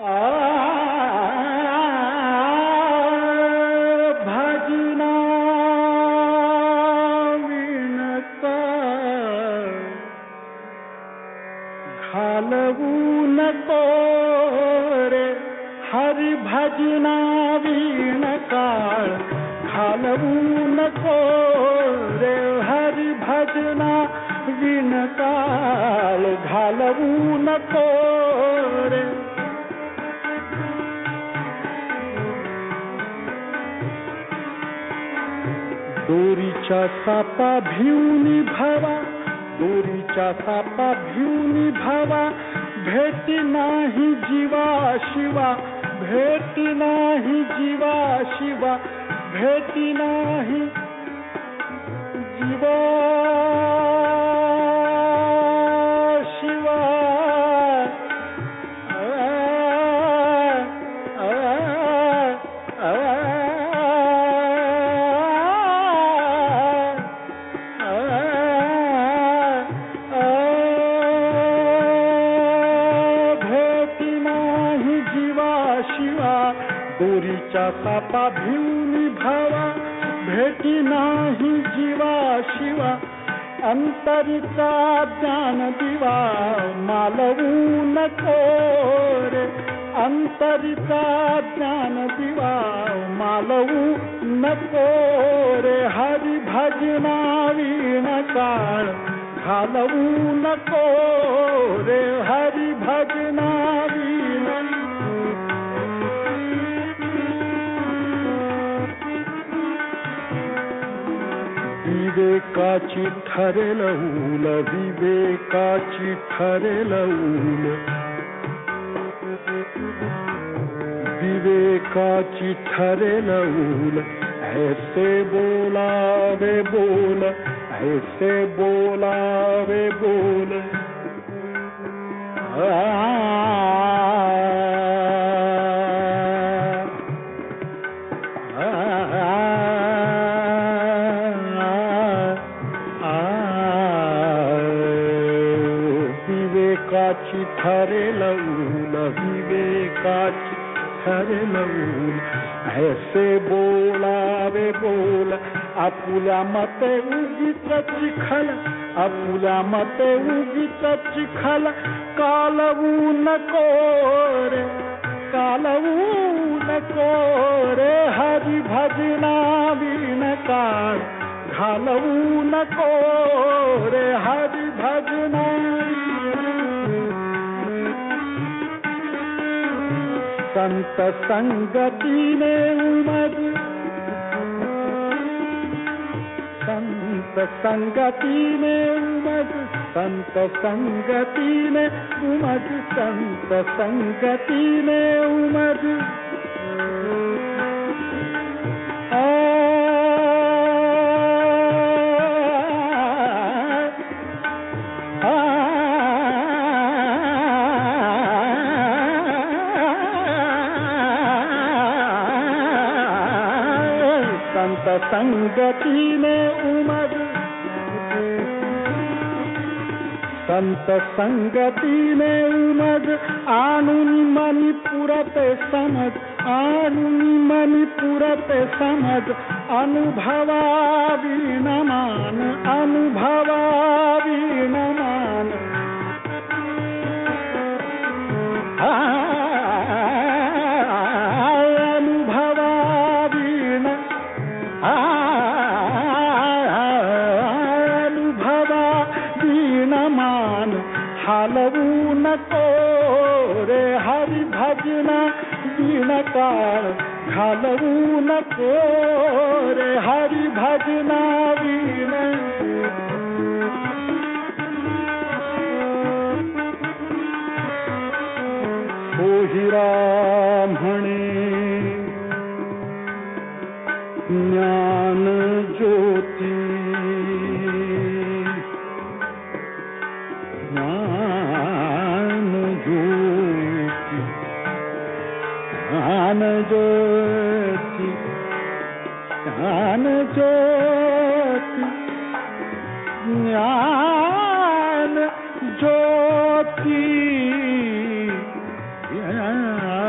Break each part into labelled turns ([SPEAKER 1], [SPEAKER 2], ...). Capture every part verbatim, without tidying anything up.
[SPEAKER 1] आ भजना विणता घालवू नको रे हरि भजना विणकाळ घालवू नको रे हरि भजना विणकाळ घालवू नको रे. दोरीच्या सापा भिवनी भावा दोरीच्या सापा भिवनी भावा भेटी नाही जीवा शिवा भेटी नाही जीवा शिवा भेटी नाही जीवा शिवा. दोरीच्या सापा भिवनी भावा भेटी नाही जीवा शिवा अंतरीचा ज्ञान दिवा मालवू नको रे अंतरीचा ज्ञान दिवा मालवू नको रे हरि भजना विणकाळ घालवू नको रे हरि भजना विवेकाची ठरेल ऊल विवेकाची ठरेल ऊल विवेकाची ठरेल ऊल ऐसे बोलावे बोल ऐसे बोलावे बोल. विवेकाची ठरेल ऊल विवेकाची ठरेल ऊल ऐसे बोलावे बोल. आपुल्या मते उगीच चिखल आपुल्या मते उगीच चिखल कालवू नको रे कालवू नको रे हरि भजना विणकाळ घालवू नको रे हरि भजना. संत संगतीने उमग संत संगतीने उमग संत संगतीने उमग संत संगतीने उमग. संत संगतीने उमग संत संगतीने उमग आणून मनी पुरते समज आणून मनी पुरते समज अनुभवावी नमान अनुभवावी नमान. हालवू नको रे हरि भजना विणकाळ घालवू नको रे हरि भजना विण. सोहिरा म्हणे ज्ञान ज्योती ज्ञान ज्योती ज्ञान ज्योती ज्ञान ज्योती ज्ञान ज्योती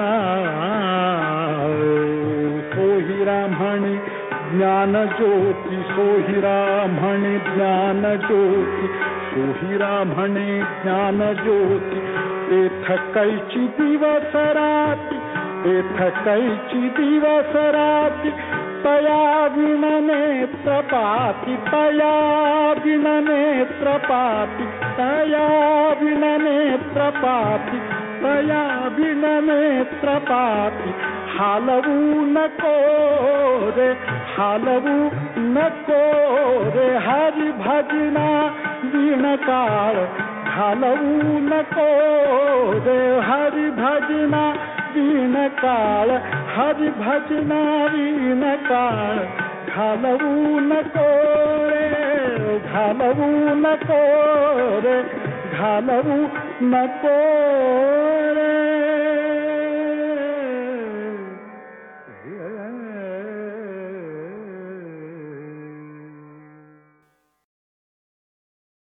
[SPEAKER 1] ज्योती सोहिरा म्हणे ज्ञान ज्योती सोहिरा म्हणे ज्ञान ज्योती तेथ कैची दिवस राती तेथ कैची दिवस राती तया विण नेत्र पाती तया विण नेत्र पाती तया विण नेत्र पाती तया विण नेत्र पाती हालवू नको रे हालवू नको रे हरी भजना विण काळ घालवू नको रे हरी भजना विण काळ हरी भजना विण काळ घालवू नको रे घालवू नको रे घालवू नको रे